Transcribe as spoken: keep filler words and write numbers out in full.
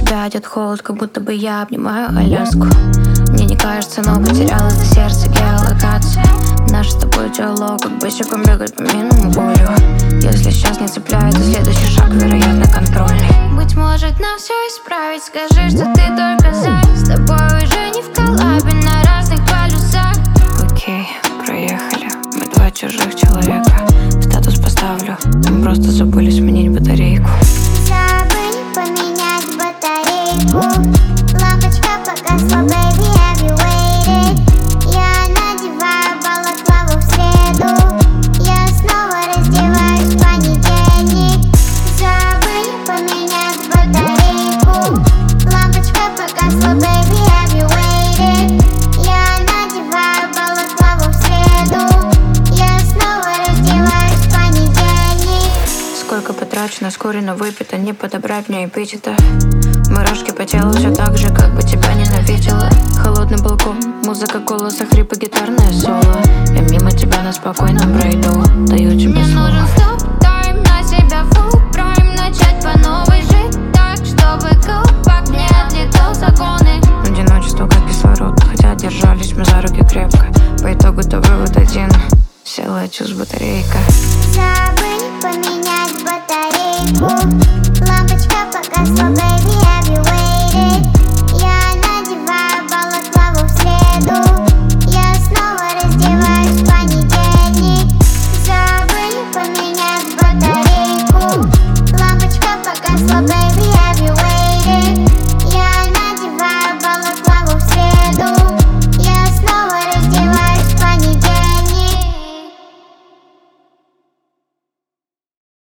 тебя идет холод, как будто бы я обнимаю Аляску. Мне не кажется, но потерял это сердце геолокация. Наш с тобой диалог, как босиком бегать по минному полю. Если сейчас не цепляет, то следующий шаг, вероятно, контрольный. Быть может, нам все исправить. Скажи, что ты только за. С тобой уже не в коллабе, на разных полюсах. Окей, проехали. Мы два чужих человека. Статус поставлю, мы просто забыли сменить батарейку. Забыли поменять батарейку. Лампочка погасла, baby, have you waited? Я надеваю балаклаву в среду. Я снова раздеваюсь в понедельник. Забыли поменять батарейку. Лампочка погасла, baby, have you waited? Я надеваю балаклаву в среду. Я снова раздеваюсь в понедельник. Сколько потрачу на скорено выпито, не подобрать мне эпитета. Мурашки по телу все так же, как бы тебя ненавидела. Холодный балкон, музыка голоса, хрипы, гитарное соло. Я мимо тебя, но спокойно пройду. Даю тебе Мне слово. нужен стоп-тайм, на себя full прайм. Начать по новой жить так, чтобы колпак не отлетал законы. Одиночество как кислород, хотя держались мы за руки крепко. По итогу-то вывод один. Села я с батареей.